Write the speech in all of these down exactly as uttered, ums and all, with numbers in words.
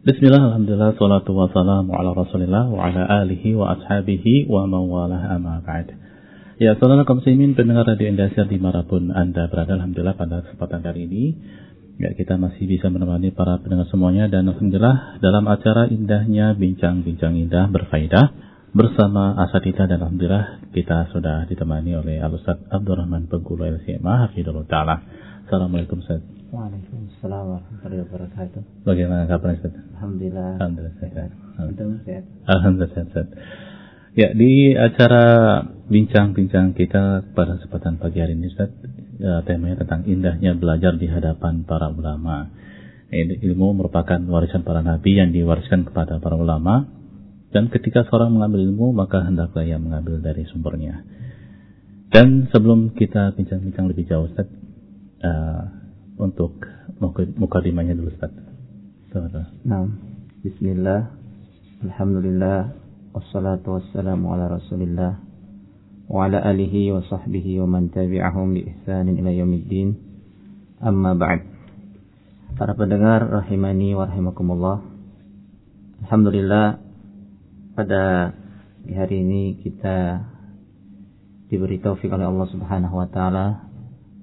Bismillah, alhamdulillah, salatu wassalamu ala rasulillah wa ala alihi wa ashabihi wa mawalah amma ba'd. Ya, saudara kaum muslimin pendengar Radio Indonesia dimanapun Anda berada, alhamdulillah pada kesempatan kali ini ya kita masih bisa menemani para pendengar semuanya, dan alhamdulillah dalam acara indahnya bincang-bincang indah berfaedah bersama asatidz, dan alhamdulillah kita sudah ditemani oleh Al-Ustaz Abdurrahman Bengkulu L C M A hafizahullah taala. Assalamualaikum Ustaz. Waalaikumsalam warahmatullahi wabarakatuh. Bagaimana kabar Ustaz? Alhamdulillah. Alhamdulillah sehat. Alhamdulillah. Alhamdulillah sehat. Ya, di acara bincang-bincang kita pada kesempatan pagi hari ini Ustaz, ya, temanya tentang indahnya belajar di hadapan para ulama. Ilmu merupakan warisan para nabi yang diwariskan kepada para ulama, dan ketika seorang mengambil ilmu maka hendaklah ia mengambil dari sumbernya. Dan sebelum kita bincang-bincang lebih jauh Ustaz, uh, untuk mukadimahnya dulu Ustaz. Nah, bismillah, alhamdulillah, wassalatu wassalamu ala rasulillah wa ala alihi wa sahbihi wa man tabi'ahum bi ihsanin ila yaumiddin, amma ba'd. Para pendengar rahimani wa rahimakumullah, alhamdulillah pada hari ini kita diberi taufik oleh Allah Subhanahu wa taala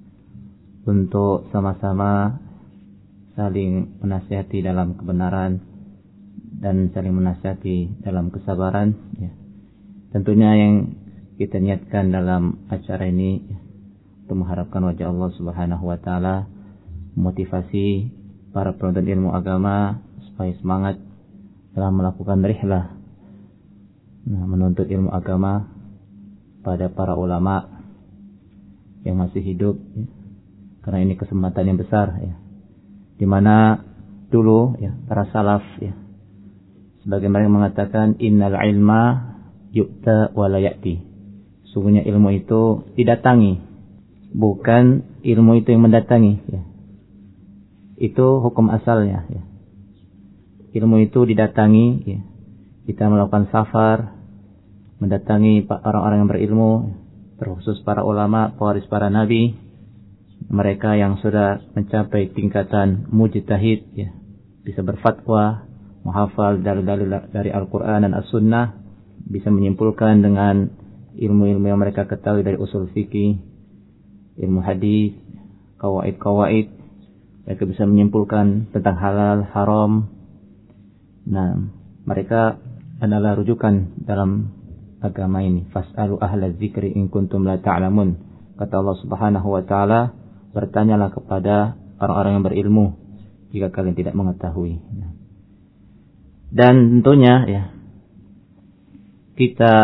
untuk sama-sama saling menasihati dalam kebenaran dan saling menasihati dalam kesabaran ya. Tentunya yang kita niatkan dalam acara ini ya, untuk mengharapkan wajah Allah Subhanahu wa taala, motivasi para penuntut ilmu agama supaya semangat dalam melakukan rihlah nah, menuntut ilmu agama pada para ulama yang masih hidup ya. Karena ini kesempatan yang besar ya, di mana dulu ya para salaf ya, sebagai mereka mengatakan innal ilma yu'ta wa la ya'ti. Sungguhnya ilmu itu didatangi, bukan ilmu itu yang mendatangi ya. Itu hukum asalnya ya. Ilmu itu didatangi ya. Kita melakukan safar, mendatangi orang-orang yang berilmu, terkhusus para ulama, pewaris para nabi, mereka yang sudah mencapai tingkatan mujtahid ya, bisa berfatwa, menghafal dalil-dalil dari Al-Quran dan As-Sunnah, bisa menyimpulkan dengan ilmu-ilmu yang mereka ketahui dari usul fikih, ilmu hadis, kawaid-kawaid, mereka bisa menyimpulkan tentang halal, haram. Nah, mereka adalah rujukan dalam agama ini. Fas'alu ahla dzikri in kuntum la ta'lamun. Kata Allah Subhanahu wa taala, bertanyalah kepada orang-orang yang berilmu jika kalian tidak mengetahui. Dan tentunya ya, kita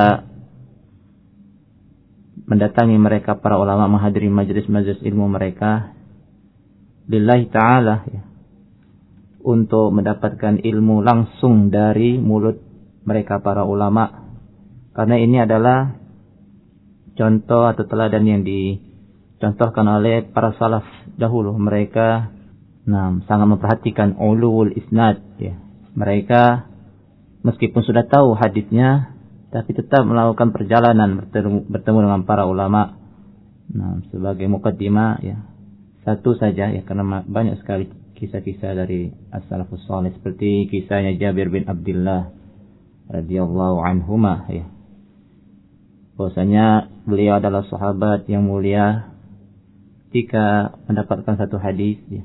mendatangi mereka para ulama, menghadiri majelis-majelis ilmu mereka lillahi ta'ala ya, untuk mendapatkan ilmu langsung dari mulut mereka para ulama, karena ini adalah contoh atau teladan yang dicontohkan oleh para salaf dahulu. Mereka nah, sangat memperhatikan ulul isnad ya. Mereka meskipun sudah tahu hadisnya, tapi tetap melakukan perjalanan bertemu, bertemu dengan para ulama. Nah, sebagai mukaddimah ya, satu saja ya, karena banyak sekali kisah-kisah dari as-salafus salih, seperti kisahnya Jabir bin Abdullah radhiyallahu anhuma ya. Bahwasanya beliau adalah sahabat yang mulia. Ketika mendapatkan satu hadis ya,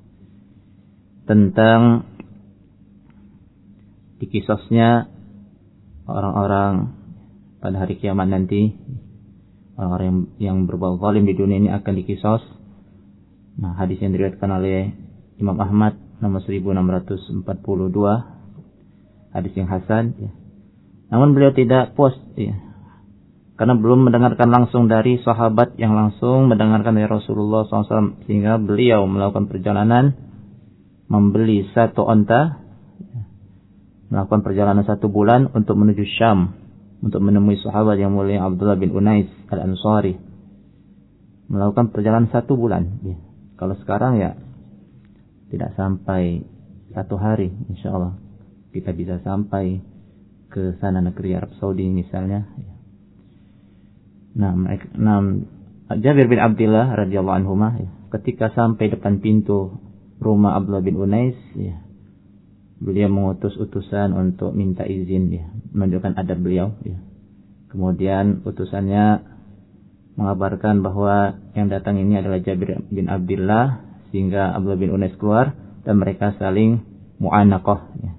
tentang dikisosnya orang-orang pada hari kiamat nanti, orang-orang yang, yang berbuat zalim di dunia ini akan dikisos. Nah, hadis yang diriwayatkan oleh Imam Ahmad nomor seribu enam ratus empat puluh dua, hadis yang hasan ya. Namun beliau tidak puas ya, karena belum mendengarkan langsung dari sahabat yang langsung mendengarkan dari Rasulullah shallallahu alaihi wasallam, sehingga beliau melakukan perjalanan, membeli satu onta, melakukan perjalanan satu bulan untuk menuju Syam, untuk menemui sahabat yang mulia Abdullah bin Unais al-Ansari. Melakukan perjalanan satu bulan ya. Kalau sekarang ya tidak sampai satu hari, insya Allah kita bisa sampai ke sana, negeri Arab Saudi misalnya ya. Nah, mereka, nah, Jabir bin Abdullah radhiyallahu anhu, ketika sampai depan pintu rumah Abdullah bin Unais, ya, beliau mengutus utusan untuk minta izin ya, menunjukkan adab beliau ya. Kemudian utusannya mengabarkan bahwa yang datang ini adalah Jabir bin Abdullah, sehingga Abdullah bin Unais keluar dan mereka saling mu'anaqah ya.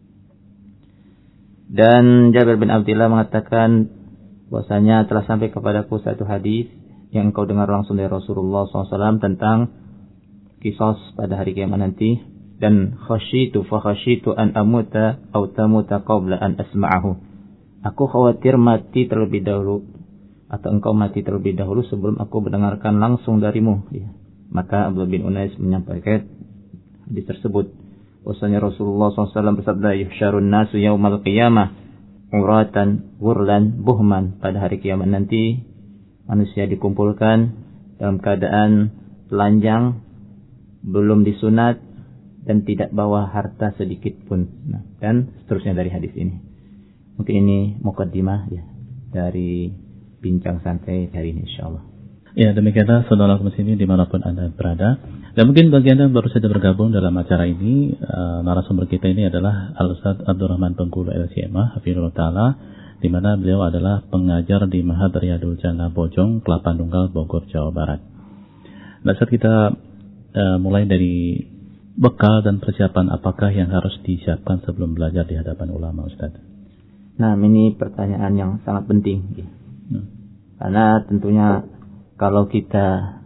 Dan Jabir bin Abdullah mengatakan bahwasanya telah sampai kepadaku satu hadis yang engkau dengar langsung dari Rasulullah shallallahu alaihi wasallam tentang qisas pada hari kiamat nanti, dan khasyitu fa khasyitu an amuta aw tamuta qabla an asma'ahu. Aku khawatir mati terlebih dahulu atau engkau mati terlebih dahulu sebelum aku mendengarkan langsung darimu ya. Maka Abdullah bin Unais menyampaikan hadis tersebut. Bahwasanya Rasulullah shallallahu alaihi wasallam bersabda, yuhsyarun nasu yaumal qiyamah uratan ghurlan buhman. Pada hari kiamat nanti manusia dikumpulkan dalam keadaan telanjang, belum disunat, dan tidak bawa harta sedikit pun. Nah, dan seterusnya dari hadis ini. Mungkin ini mukaddimah ya dari bincang santai hari ini insyaallah. Ya, demikianlah saudara muslimin dimanapun Anda berada. Dan mungkin bagi Anda yang baru saja bergabung dalam acara ini, uh, narasumber kita ini adalah Al-Ustaz Abdurrahman Bengkulu L C M A Hafizhullah Ta'ala, di mana beliau adalah pengajar di Ma'had Riyadul Jannah Bojong, Kelapa Nunggal, Bogor, Jawa Barat. Nah, saat kita uh, mulai dari bekal dan persiapan apakah yang harus disiapkan sebelum belajar di hadapan ulama, Ustaz? Nah, ini pertanyaan yang sangat penting ya. Hmm. Karena tentunya kalau kita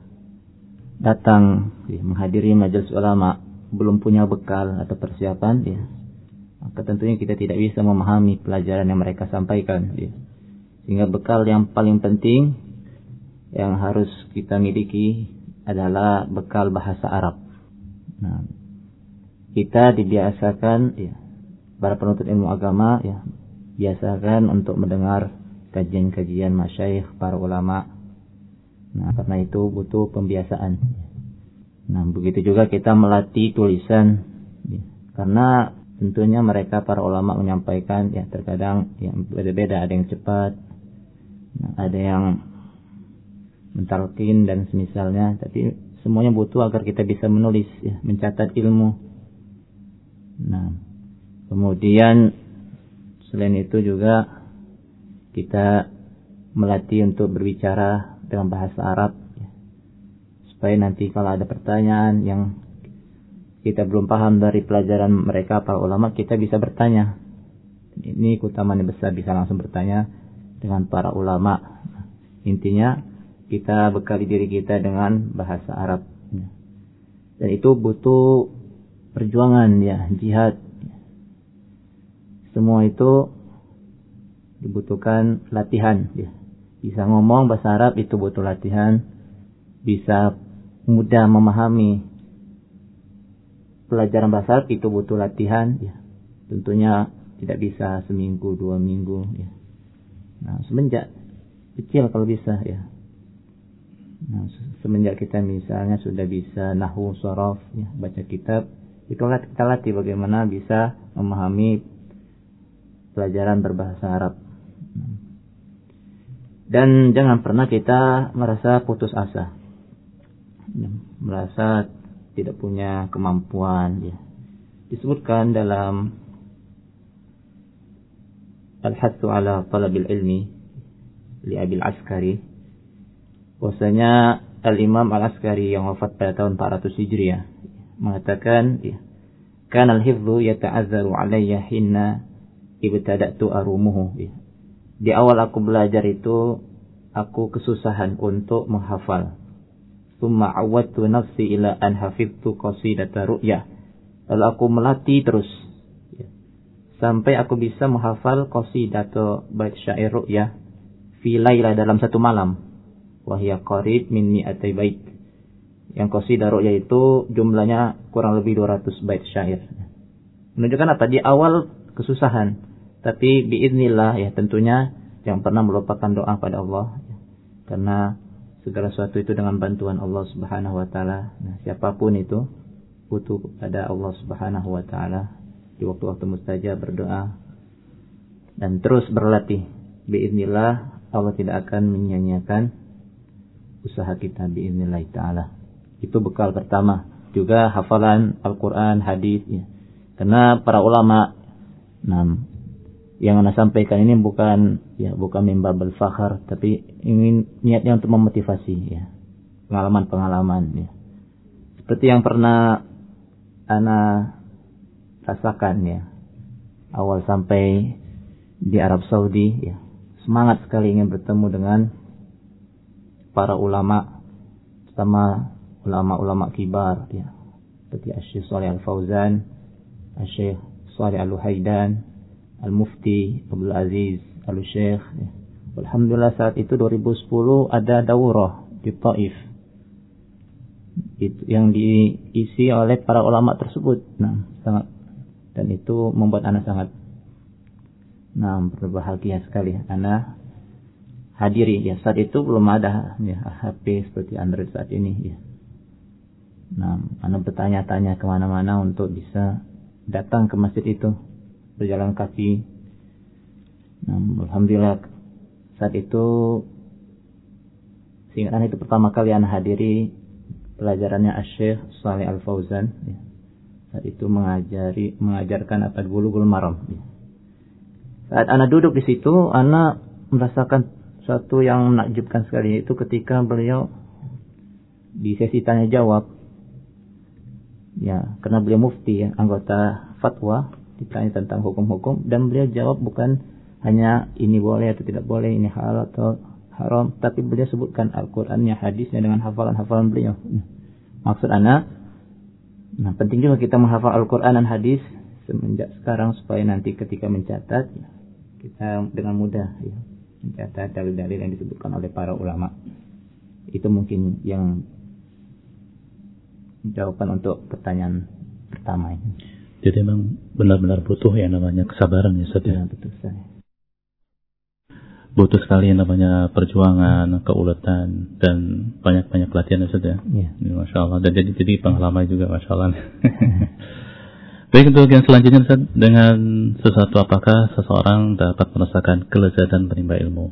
datang ya, menghadiri majelis ulama belum punya bekal atau persiapan ya, maka tentunya kita tidak bisa memahami pelajaran yang mereka sampaikan ya. Sehingga bekal yang paling penting yang harus kita miliki adalah bekal bahasa Arab. Nah, kita dibiasakan ya, para penuntut ilmu agama ya, biasakan untuk mendengar kajian-kajian masyayikh para ulama. Nah, karena itu butuh pembiasaan. Nah, begitu juga kita melatih tulisan ya, karena tentunya mereka para ulama menyampaikan ya terkadang yang beda-beda, ada yang cepat, nah, ada yang mentalqin dan semisalnya, tapi semuanya butuh agar kita bisa menulis ya, mencatat ilmu. Nah, kemudian selain itu juga kita melatih untuk berbicara dengan bahasa Arab ya, supaya nanti kalau ada pertanyaan yang kita belum paham dari pelajaran mereka para ulama, kita bisa bertanya. Ini keutamaan yang besar, bisa langsung bertanya dengan para ulama. Intinya kita bekali diri kita dengan bahasa Arab ya. Dan itu butuh perjuangan ya, jihad. Semua itu dibutuhkan latihan ya. Bisa ngomong bahasa Arab itu butuh latihan. Bisa mudah memahami pelajaran bahasa Arab itu butuh latihan ya. Tentunya tidak bisa seminggu, dua minggu ya. Nah, semenjak kecil kalau bisa ya. Nah, semenjak kita misalnya sudah bisa nahwu, shorof ya, baca kitab, itu kita latih bagaimana bisa memahami pelajaran berbahasa Arab. Dan jangan pernah kita merasa putus asa, merasa tidak punya kemampuan ya. Disebutkan dalam Al-Hathu ala Talabil Ilmi li Abil Askari, bahwasanya Al-Imam Al-Askari yang wafat pada tahun empat ratus Hijriah mengatakan ya, kana al-hifdhu yata'azzaru alayya hinna ibtada'tu arumuhu ya. Di awal aku belajar itu aku kesusahan untuk menghafal. Tsumma awwadtu nafsi ila an hafidtu qasidata ru'yah. Lalu aku melatih terus ya, sampai aku bisa menghafal qasidatu bait syair ru'yah fi laila, dalam satu malam. Wa hiya qarib min mi'ati bait. Yang qasidah ru'yah itu jumlahnya kurang lebih dua ratus bait syair. Menunjukkan apa? Di awal kesusahan, tapi biiznillah ya, tentunya yang pernah melupakan doa pada Allah ya. Karena segala sesuatu itu dengan bantuan Allah Subhanahu wa taala. Nah, siapapun itu butuh pada Allah Subhanahu wa taala di waktu-waktu mustajab berdoa dan terus berlatih. Biiznillah Allah tidak akan menyia-nyiakan usaha kita biiznillah taala. Itu bekal pertama. Juga hafalan Al-Qur'an, hadis ya. Karena para ulama, nah, yang Anda sampaikan ini bukan ya bukan mimbar berfakhar, tapi ingin niatnya untuk memotivasi ya, pengalaman-pengalaman ya. Seperti yang pernah Anda rasakan ya, awal sampai di Arab Saudi ya, semangat sekali ingin bertemu dengan para ulama, sama ulama-ulama kibar ya, seperti Asy-Syaikh Shalih Al-Fauzan, Asy-Syaikh Shalih Al-Luhaidan, Al-Mufti Abdul Aziz Al-Syaikh ya. Alhamdulillah saat itu dua ribu sepuluh ada daurah di Taif itu yang diisi oleh para ulama tersebut. Nah, sangat, dan itu membuat anak sangat nah berbahagia sekali. Anak hadiri ya, saat itu belum ada ya H P seperti Android saat ini ya. Nah, anak bertanya-tanya kemana-mana untuk bisa datang ke masjid itu, berjalan kaki. Nah, alhamdulillah saat itu singkatan itu pertama kali anak hadiri pelajarannya Asy-Syaikh Shalih Al-Fauzan ya. Saat itu mengajari mengajarkan apa Bulughul Maram ya. Saat anak duduk di situ, anak merasakan suatu yang menakjubkan sekali, itu ketika beliau di sesi tanya jawab ya, karena beliau mufti ya, anggota fatwa, ditanya tentang hukum-hukum, dan beliau jawab bukan hanya ini boleh atau tidak boleh, ini halal atau haram, tapi beliau sebutkan Al-Qur'annya, hadisnya dengan hafalan-hafalan beliau. Maksud anak, nah penting juga kita menghafal Al-Qur'an dan hadis semenjak sekarang, supaya nanti ketika mencatat kita dengan mudah ya, mencatat dalil-dalil yang disebutkan oleh para ulama. Itu mungkin yang jawaban untuk pertanyaan pertama ini. Jadi memang benar-benar butuh ya namanya kesabaran ya Ustaz ya. Betul sekali. Butuh sekali yang namanya perjuangan, keuletan, dan banyak-banyak latihan Ustaz ya. Iya. Masya Allah. Dan jadi jadi pengalaman juga Masya Allah. Baik, untuk yang selanjutnya Ustaz, dengan sesuatu apakah seseorang dapat merasakan kelezatan menimba ilmu?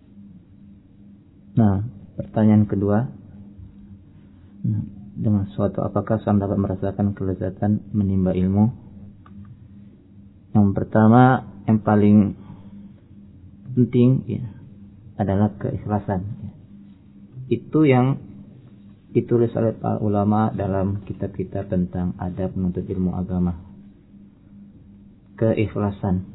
Nah, pertanyaan kedua, nah, dengan sesuatu apakah seseorang dapat merasakan kelezatan menimba ilmu? Yang pertama, yang paling penting ya, adalah keikhlasan ya. Itu yang ditulis oleh para ulama dalam kitab-kitab tentang adab menuntut ilmu agama. Keikhlasan.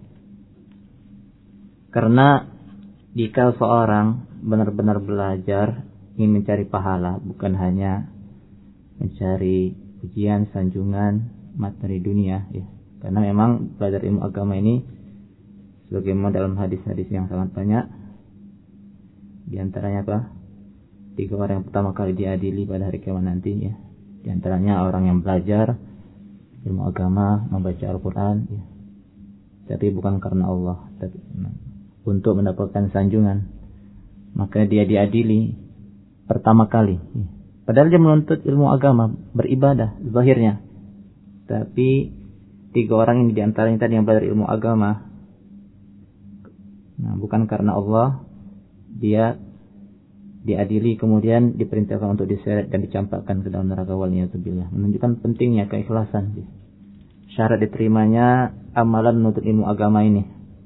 Karena jika seorang benar-benar belajar ingin mencari pahala, bukan hanya mencari pujian, sanjungan, materi dunia ya. Karena memang belajar ilmu agama ini sebagaimana dalam hadis-hadis yang sangat banyak, di antaranya apa? Tiga orang yang pertama kali diadili pada hari kiamat nanti ya. Di antaranya orang yang belajar ilmu agama, membaca Al-Quran ya. Tapi bukan karena Allah, tapi untuk mendapatkan sanjungan. Maka dia diadili pertama kali ya. Padahal dia menuntut ilmu agama, beribadah zahirnya. Tapi tiga orang ini di antaranya tadi yang belajar ilmu agama, nah bukan karena Allah, dia diadili kemudian diperintahkan untuk diseret dan dicampakkan ke dalam neraka waliyadzubillah. Menunjukkan pentingnya keikhlasan, syarat diterimanya amalan menuntut ilmu agama ini.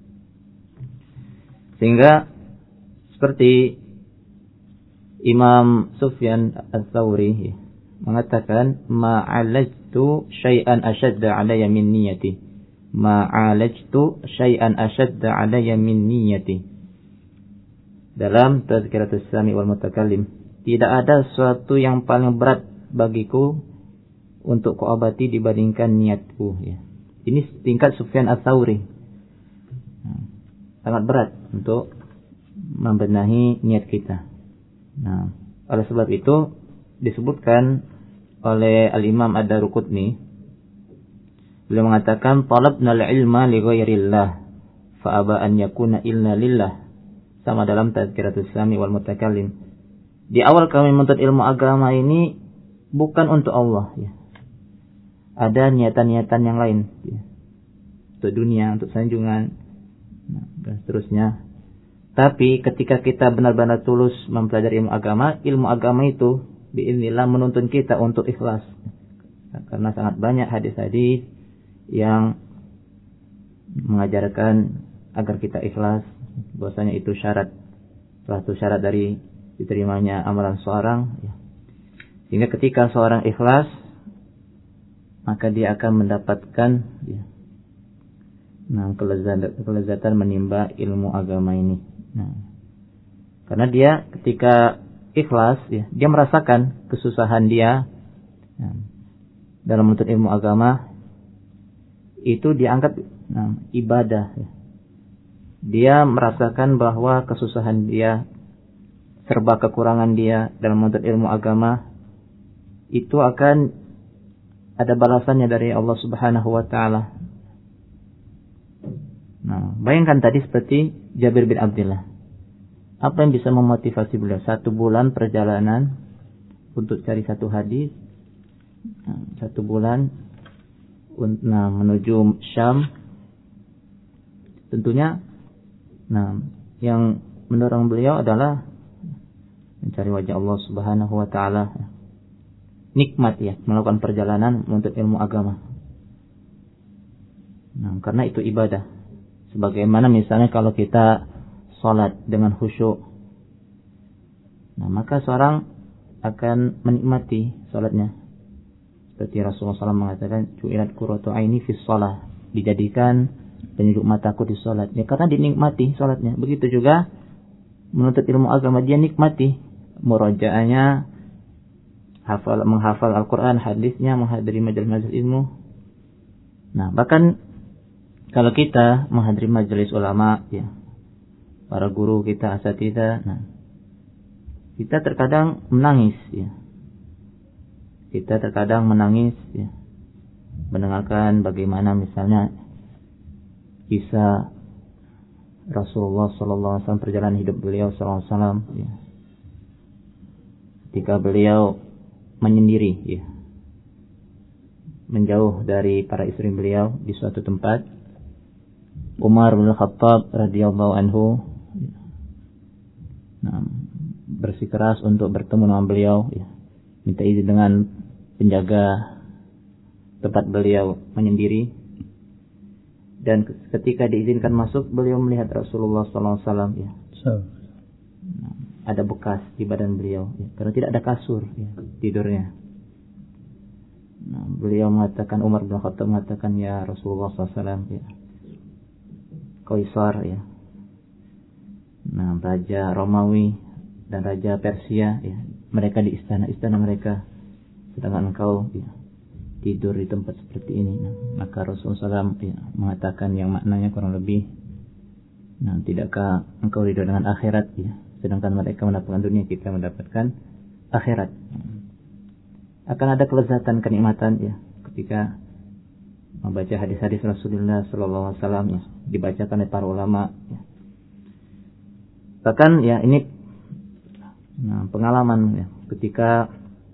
Sehingga seperti Imam Sufyan Ats-Tsauri mengatakan, ma'alajtu syai'an ashadda 'alayya min niyyati, ma'alajtu syai'an ashadda 'alayya min niyyati. Dalam Tazkiratus Sami wal Mutakallim, tidak ada sesuatu yang paling berat bagiku untuk kuobati dibandingkan niatku ya. Ini tingkat Sufyan Ats-Tsauri. Nah, sangat berat untuk membenahi niat kita. Nah, oleh sebab itu disebutkan oleh Al-Imam Ad-Daruqutni, beliau mengatakan, talabna al-ilma li ghairillah fa aba an yakuna illa lillah. Sama dalam Tazkiratus Sami wal Mutakallim. Di awal kami menuntut ilmu agama ini bukan untuk Allah ya. Ada niatan-niatan yang lain ya. Untuk dunia, untuk sanjungan, nah, dan seterusnya. Tapi ketika kita benar-benar tulus mempelajari ilmu agama, ilmu agama itu biiznillah menuntun kita untuk ikhlas. Karena sangat banyak hadis-hadis yang mengajarkan agar kita ikhlas, bahwasanya itu syarat, salah satu syarat dari diterimanya amalan seorang. Sehingga ketika seorang ikhlas, maka dia akan mendapatkan ya, nah, kelezatan, kelezatan menimba ilmu agama ini. Nah, karena dia ketika ikhlas, ya, dia merasakan kesusahan dia ya, dalam menuntut ilmu agama, itu dianggap nah, ibadah. Ya. Dia merasakan bahwa kesusahan dia, serba kekurangan dia dalam menuntut ilmu agama, itu akan ada balasannya dari Allah Subhanahu wa taala. Nah, bayangkan tadi seperti Jabir bin Abdullah. Apa yang bisa memotivasi beliau? Satu bulan perjalanan untuk cari satu hadis, satu bulan nah, menuju Syam. Tentunya, nah, yang mendorong beliau adalah mencari wajah Allah Subhanahu wa taala. Nikmat ya, melakukan perjalanan untuk ilmu agama. Nah, karena itu ibadah. Sebagaimana misalnya kalau kita salat dengan khusyuk, nah maka seorang akan menikmati salatnya. Seperti Rasulullah shallallahu alaihi wasallam mengatakan, "Ju'ilat qurratu aini fis shalah." Dijadikan penyejuk mataku di salat. Ya, karena dinikmati salatnya. Begitu juga menuntut ilmu agama, dia nikmati murajaahnya, hafal menghafal Al-Qur'an, hadisnya, menghadiri majelis-majelis ilmu. Nah, bahkan kalau kita menghadiri majelis ulama ya, para guru kita, asatidzah, nah, kita terkadang menangis ya. Kita terkadang menangis ya, mendengarkan bagaimana misalnya kisah Rasulullah sallallahu alaihi wasallam, perjalanan hidup beliau sallallahu alaihi wasallam ya. Ketika beliau menyendiri ya, menjauh dari para istri beliau di suatu tempat, Umar bin Khattab radhiyallahu anhu nah, bersikeras untuk bertemu dengan beliau ya, minta izin dengan penjaga tempat beliau menyendiri, dan ketika diizinkan masuk, beliau melihat Rasulullah sallallahu alaihi wasallam ya. Nah, ada bekas di badan beliau ya, karena tidak ada kasur ya, tidurnya. Nah, beliau mengatakan, Umar bin Khattab mengatakan, ya Rasulullah sallallahu alaihi wasallam ya, Kaisar ya, nah raja Romawi dan raja Persia ya, mereka di istana-istana mereka, sedangkan engkau ya, tidur di tempat seperti ini. Nah, maka Rasulullah sallallahu alaihi wasallam ya, mengatakan yang maknanya kurang lebih, nah tidakkah engkau ridho dengan akhirat ya, sedangkan mereka mendapatkan dunia, kita mendapatkan akhirat. Akan ada kelezatan, kenikmatan ya, ketika membaca hadis-hadis Rasulullah sallallahu alaihi wasallam ya, dibacakan oleh para ulama ya. Bahkan ya ini nah, pengalaman ya, ketika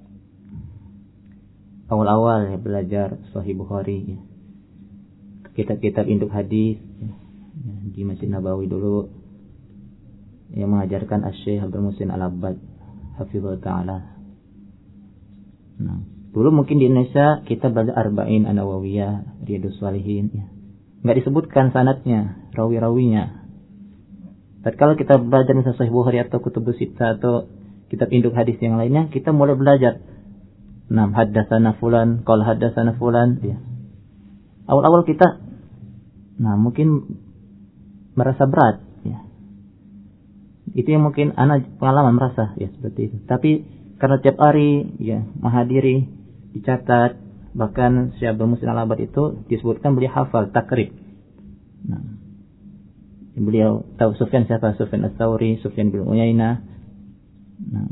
awal-awal ya, belajar Sahih Bukhari ya, kitab-kitab induk hadis ya, ya, di Masjid Nabawi dulu yang mengajarkan Asy-Syaikh Abdul Muhsin Al-Abbad hafizahullah taala. Nah, dulu mungkin di Indonesia kita belajar Arba'in An-Nawawiyah, Riyadhus Shalihin ya, enggak disebutkan sanadnya, rawi-rawinya. Tapi kalau kita belajar misalnya Sahih Bukhari atau Kutubus Sittah atau kitab induk hadis yang lainnya, kita mulai belajar. Nah, haddatsana fulan, qala haddatsana fulan ya. Awal-awal kita nah mungkin merasa berat ya. Itu yang mungkin anak pengalaman merasa ya seperti itu. Tapi karena tiap hari ya menghadiri, dicatat, bahkan Syekh Abdul Muhsin Al-Abbad itu disebutkan beliau hafal takrib. Nah, beliau tahu Sufyan siapa, Sufyan Ats-Tsauri, Sufyan bin Uyainah. Nah,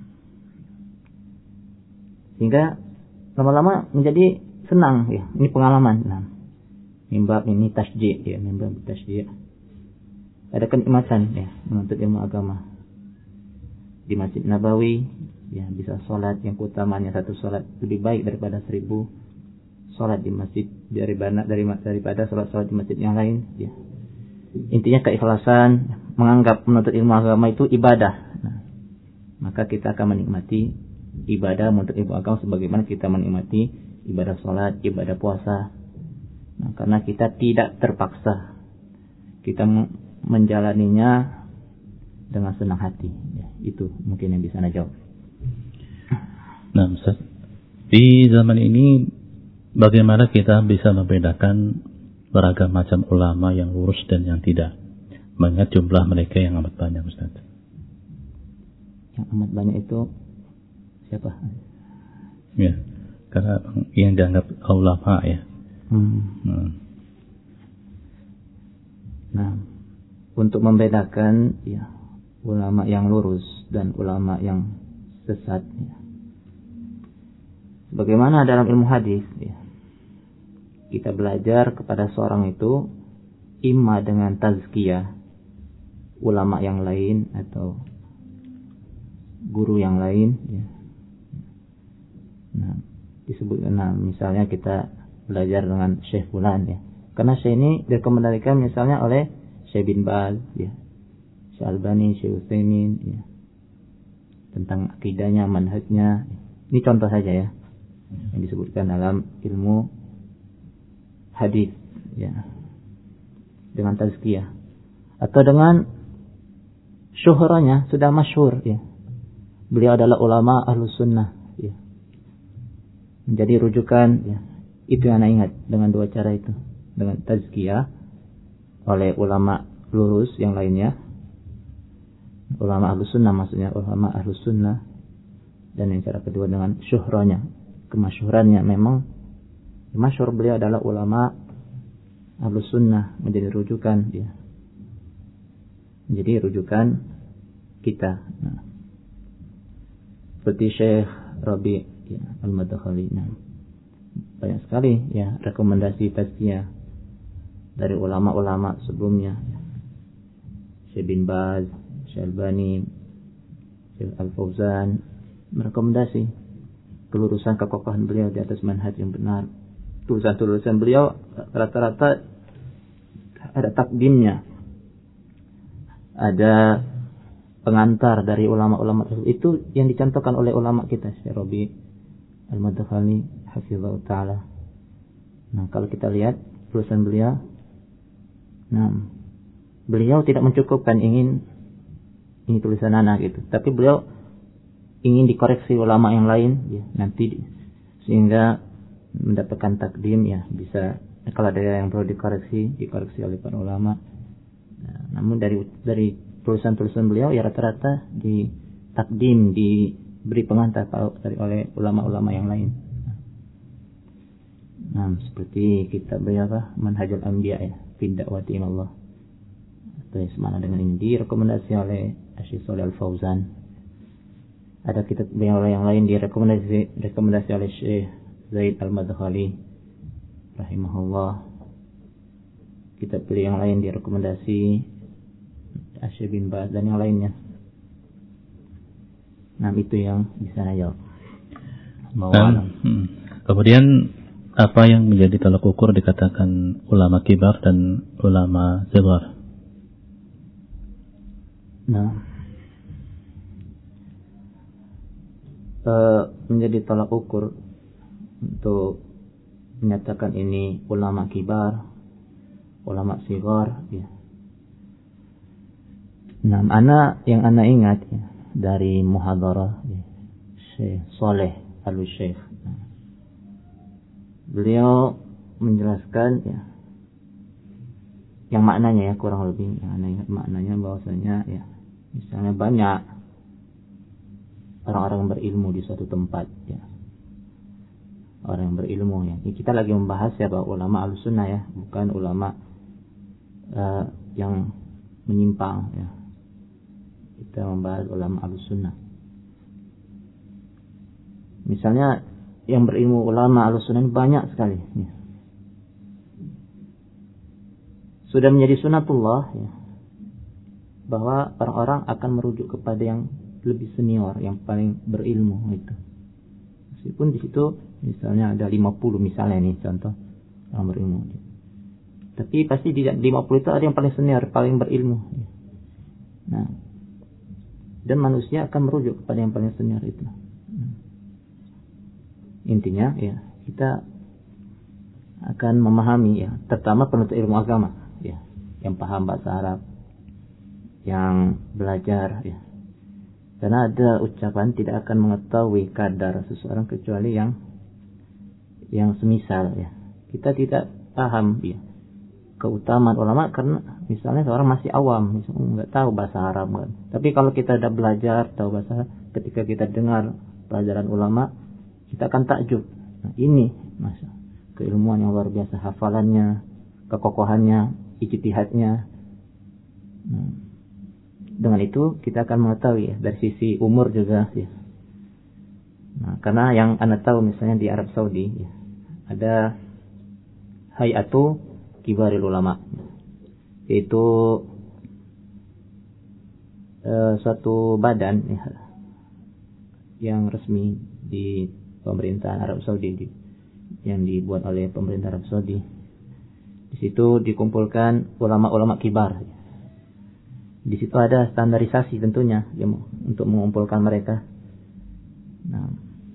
sehingga lama-lama menjadi senang ya, ini pengalaman. Nah, mimbar ini tasjid ya, mimbar tasjid. Ada kenikmatan ya menuntut ilmu agama. Di Masjid Nabawi ya, bisa sholat yang utamanya satu sholat lebih baik daripada seribu sholat di masjid daripada daripada sholat-sholat di masjid yang lain ya. Intinya keikhlasan, menganggap menuntut ilmu agama itu ibadah. Nah, maka kita akan menikmati ibadah menuntut ilmu agama sebagaimana kita menikmati ibadah sholat, ibadah puasa. Nah, karena kita tidak terpaksa, kita menjalaninya dengan senang hati. Ya, itu mungkin yang bisa Anda jawab. Nah, Ustaz, di zaman ini bagaimana kita bisa membedakan beragam macam ulama yang lurus dan yang tidak, mengingat jumlah mereka yang amat banyak, Ustaz? Yang amat banyak itu siapa? Ya, karena yang dianggap ulama ya. Hmm. Hmm. Nah, untuk membedakan ya ulama yang lurus dan ulama yang sesat, ya. Bagaimana dalam ilmu hadis, ya, kita belajar kepada seorang itu imma dengan tazkiyah ulama yang lain atau guru yang lain, ya. Nah, disebut, nah misalnya kita belajar dengan Syekh Fulan, ya, karena Syekh ini direkomendasikan misalnya oleh Syekh bin Baz, ya, Syekh Albani, Syekh Utsaimin, ya, tentang akidahnya, manhajnya. Ini contoh saja ya yang disebutkan dalam ilmu hadis, ya, dengan tazkiyah atau dengan syuhranya sudah masyhur, ya, beliau adalah ulama ahlus sunnah, ya, menjadi rujukan, ya. Itu yang saya ingat dengan dua cara itu, dengan tazkiyah oleh ulama lurus yang lainnya, ulama ahlus sunnah maksudnya, ulama ahlus sunnah, dan yang cara kedua dengan syuhranya, kemasyhurannya. Memang masyhur beliau adalah ulama ahlus sunnah, menjadi rujukan, ya, menjadi rujukan kita. Nah, seperti Syekh Rabi, ya, Al-Madkhali. Nah, banyak sekali, ya, rekomendasi tazkiyah dari ulama-ulama sebelumnya, ya. Syekh bin Baz, Syekh Albani, Syekh Al-Fauzan merekomendasi kelurusan kekokohan beliau di atas manhaj yang benar. Tulisan-tulisan beliau rata-rata ada takdimnya, ada pengantar dari ulama-ulama tersebut. Itu yang dicontohkan oleh ulama kita, Syekh Rabi Al-Madkhali hafizahullah ta'ala. Nah, kalau kita lihat tulisan beliau, nah, beliau tidak mencukupkan ingin ini tulisan anak gitu, tapi beliau ingin dikoreksi ulama yang lain, ya, nanti sehingga mendapatkan takdim, ya, bisa kalau ada yang perlu dikoreksi dikoreksi oleh para ulama. Nah, namun dari dari tulisan-tulisan beliau, ya, rata-rata di takdim, diberi pengantar dari oleh ulama-ulama yang lain. Nah, seperti kitab beliau apa, Manhajul Anbiya, ya, fi da'wati ilallah, atau semana dengan ini direkomendasi oleh Syekh Shalih Al-Fauzan. Ada kitab beliau yang lain direkomendasi rekomendasi oleh Syekh Zaid Al-Madkhali rahimahullah. Kitab beliau yang lain direkomendasi Syekh bin Baz dan yang lainnya. Nah, itu yang bisa saya jawab. Um, hmm. Kemudian apa yang menjadi tolak ukur dikatakan ulama kibar dan ulama sighar? Nah, uh, menjadi tolak ukur untuk menyatakan ini ulama kibar, ulama sighar, ya. Nah, ana yang ana ingat, ya, dari muhadarah, ya, Syekh Saleh Al-Syekh. Nah, beliau menjelaskan, ya, yang maknanya, ya, kurang lebih yang ana ingat maknanya bahwasanya, ya, misalnya banyak orang-orang berilmu di suatu tempat, ya, orang yang berilmu, ya. Ini kita lagi membahas siapa ulama al-sunnah, ya, bukan ulama uh, yang menyimpang, ya. Kita membahas ulama al-sunnah. Misalnya yang berilmu ulama al-sunnah banyak sekali, ya. Sudah menjadi sunatullah, ya, bahwa orang-orang akan merujuk kepada yang lebih senior, yang paling berilmu itu. Meskipun di situ misalnya ada lima puluh misalnya nih contoh orang berilmu. Tapi pasti di lima puluh itu ada yang paling senior, paling berilmu. Nah, dan manusia akan merujuk kepada yang paling senior itu. Intinya, ya, kita akan memahami ya, terutama penuntut ilmu agama ya, yang paham bahasa Arab, yang belajar ya. Karena ada ucapan tidak akan mengetahui kadar seseorang kecuali yang yang semisal ya. Kita tidak paham ya keutamaan ulama karena misalnya seorang masih awam, misalnya nggak tahu bahasa Arab kan. Tapi kalau kita sudah belajar tahu bahasa, ketika kita dengar pelajaran ulama, kita akan takjub. Nah, ini masa keilmuan yang luar biasa, hafalannya, kekokohannya, ijtihadnya. Nah, dengan itu kita akan mengetahui ya, dari sisi umur juga ya. Nah, karena yang Anda tahu misalnya di Arab Saudi ya, ada Hay'atu Kibaril Ulama, yaitu eh, suatu badan ya, yang resmi di pemerintahan Arab Saudi, di, yang dibuat oleh pemerintah Arab Saudi. Di situ dikumpulkan ulama-ulama kibar. Di situ ada standarisasi tentunya ya, untuk mengumpulkan mereka. Nah,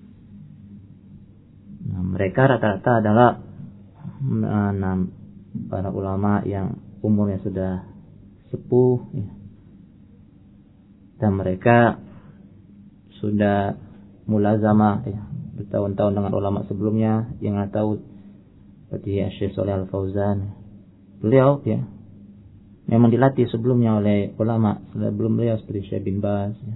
nah mereka rata-rata adalah nah, para ulama yang umurnya sudah sepuh ya. Dan mereka sudah mulazamah ya, bertahun-tahun dengan ulama sebelumnya. Yang tahu seperti Syekh Shalih Al-Fauzan, beliau ya memang dilatih sebelumnya oleh ulama sebelum beliau, seperti Syekh bin Baz ya.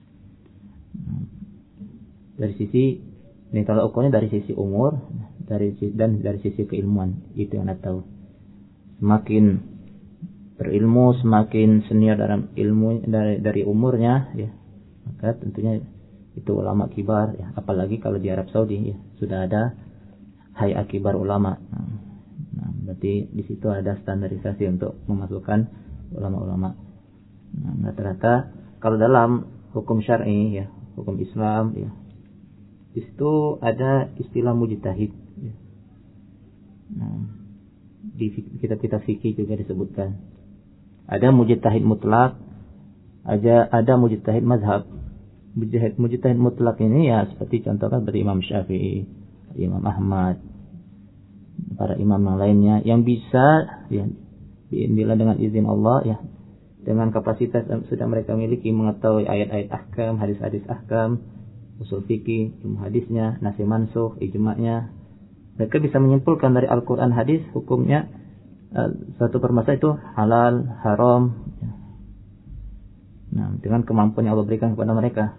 Dari sisi ini kalau ukurnya dari sisi umur, dari dan dari sisi keilmuan, itu yang Anda tahu. Semakin berilmu, semakin senior dalam ilmu dari dari umurnya ya, maka tentunya itu ulama kibar ya. Apalagi kalau di Arab Saudi ya, sudah ada Hay'at Kibar Ulama. Nah, Nah, berarti di situ ada standarisasi untuk memasukkan ulama-ulama. Nah, rata-rata kalau dalam hukum syar'i ya, hukum Islam ya, di situ ada istilah mujtahid. Ya. Nah, di kitab-kitab fikih juga disebutkan. Ada mujtahid mutlak, ada ada mujtahid mazhab. Mujtahid mujtahid mutlak ini ya seperti contohnya dari Imam Syafi'i, Imam Ahmad, para imam yang lainnya yang bisa ya, bila dengan izin Allah ya, dengan kapasitas yang sudah mereka miliki, mengetahui ayat-ayat ahkam, hadis-hadis ahkam, usul fikih, ilmu hadisnya, nasikh mansukh, ijma'nya, mereka bisa menyimpulkan dari Al-Quran hadis hukumnya uh, satu permasalahan itu halal, haram ya. Nah, dengan kemampuan yang Allah berikan kepada mereka.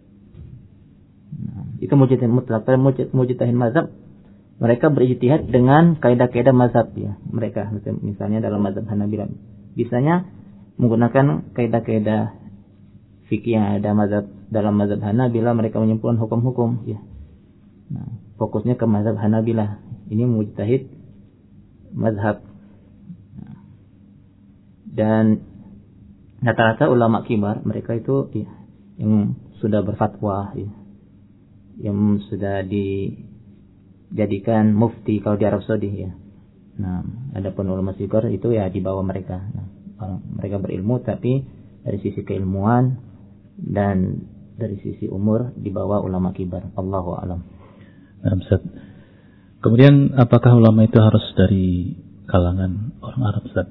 Nah, itu mujtahid mutlak. Pada mujtahid mazhab, mereka berijtihad dengan kaidah-kaidah mazhab ya. Mereka misalnya dalam mazhab Hanabilah bisanya menggunakan kaidah-kaidah fikih yang ada mazhab dalam mazhab Hanabilah, mereka menyimpulkan hukum-hukum ya. Nah, fokusnya ke mazhab Hanabilah. Ini mujtahid mazhab. Nah, dan rata-rata ulama kibar mereka itu ya, yang sudah berfatwa ya, yang sudah dijadikan mufti kalau di Arab Saudi ya. Nah, adapun ulama sigar itu ya di bawah mereka. Nah, mereka berilmu tapi dari sisi keilmuan dan dari sisi umur di bawah ulama kibar. Allahu a'lam. Nah, Ustaz. Kemudian apakah ulama itu harus dari kalangan orang Arab, Ustaz?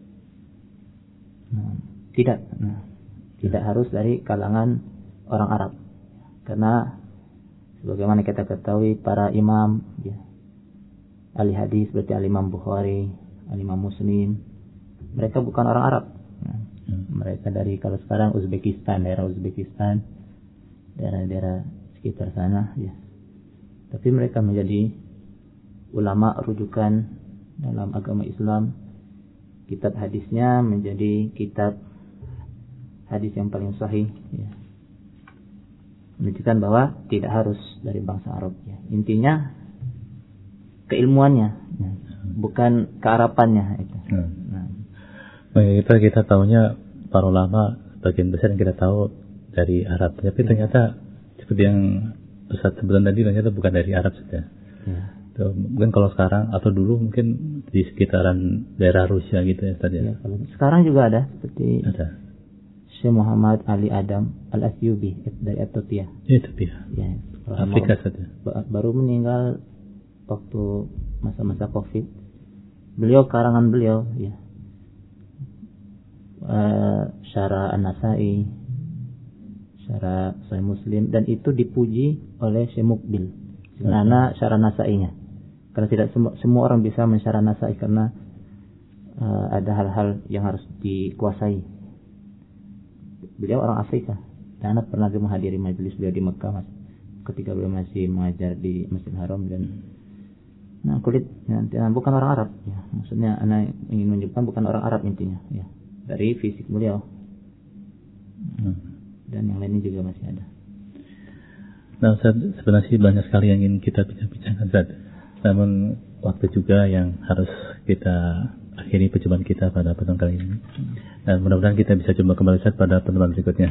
Nah, tidak. Nah, tidak harus dari kalangan orang Arab. Karena sebagaimana kita ketahui para imam ya, ahli hadis seperti Al-Imam Bukhari, Al-Imam Muslim, mereka bukan orang Arab. Nah, hmm. Mereka dari kalau sekarang Uzbekistan, daerah Uzbekistan, daerah-daerah sekitar sana ya. Tapi mereka menjadi ulama rujukan dalam agama Islam. Kitab hadisnya menjadi kitab hadis yang paling sahih ya. Menunjukkan bahwa tidak harus dari bangsa Arab ya. Intinya keilmuannya ya, bukan kearapannya itu. Hmm. Nah. Kita kita tahunya para ulama bagian besar yang kita tahu dari Arab, tapi ya. Ternyata seperti yang Ustaz sebelum tadi ternyata bukan dari Arab saja. Ya. Tuh, mungkin kalau sekarang atau dulu mungkin di sekitaran daerah Rusia gitu ya Ustaz ya. Ya, sekarang juga ada seperti ada. Syekh Muhammad Ali Adam Al-Asyubi dari Ethiopia. Ethiopia. Ya, Afrika saja. Baru meninggal waktu masa-masa Covid. Beliau karangan beliau ya. Uh, Syarah An-Nasai, Syarah Sahih Muslim, dan itu dipuji oleh Syekh Mukbil. Karena Syarah Nasainya. Karena tidak semua, semua orang bisa mensyarah Nasai karena uh, ada hal-hal yang harus dikuasai. Beliau orang Afrika. Dan anak pernah menghadiri majelis beliau di Mekah mas, ketika beliau masih mengajar di Masjidil Haram dan nah kulit ya, bukan orang Arab ya. Maksudnya anak ingin menunjukkan bukan orang Arab intinya ya. Dari fisik beliau hmm. dan yang lainnya juga masih ada. Nah Ustaz, sebenarnya banyak sekali yang ingin kita bincang-bincangkan Ustaz. Namun waktu juga yang harus kita akhiri perjumpaan kita pada pertemuan kali ini. Dan mudah-mudahan kita bisa jumpa kembali Ustaz pada pertemuan berikutnya.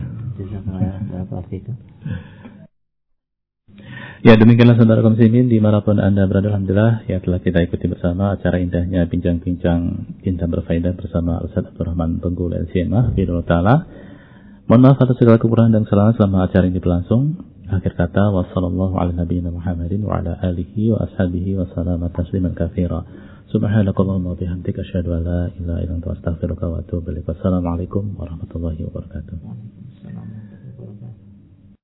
Ya, demikianlah saudara kaum muslimin di manapun Anda berada, alhamdulillah ya telah kita ikuti bersama acara indahnya bincang-bincang indah berfaedah bersama Ustaz Abdul Rahman Penggul L C M A Bidul Ta'ala. Mohon maaf atas segala kekurangan dan kesalahan selama acara ini berlangsung. Akhir kata, wassallallahu ala nabiyina Muhammadin wa ala alihi wa ashabihi wa salama tasliman katsira. Subhanakallahumma wa bihamdika asyhadu an la ilaha illa anta astaghfiruka wa atubu ilaik. Wassalamualaikum warahmatullahi wabarakatuh.